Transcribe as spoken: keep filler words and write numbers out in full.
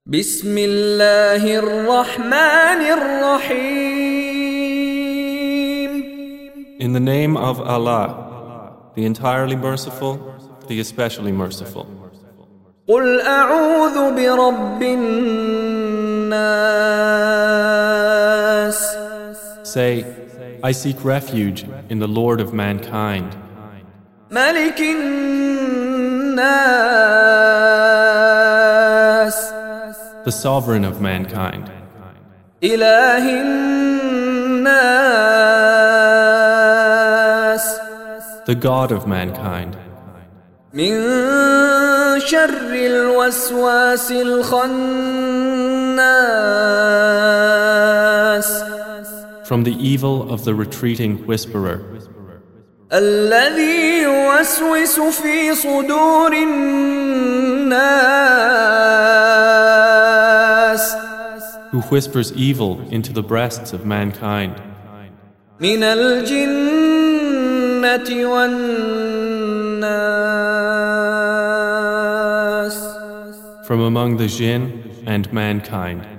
بسم الله الرحمن الرحيم. In the name of Allah, the entirely merciful, the especially merciful. قل أعوذ برب الناس. Say, I seek refuge in the Lord of mankind, ملك الناس. the sovereign of mankind, إله الناس. the God of mankind, من شر الوسواس الخناس. from the evil of the retreating whisperer, الذي يوسوس في صدور الناس. who whispers evil into the breasts of mankind, من الجنة والناس. from among the jinn and mankind.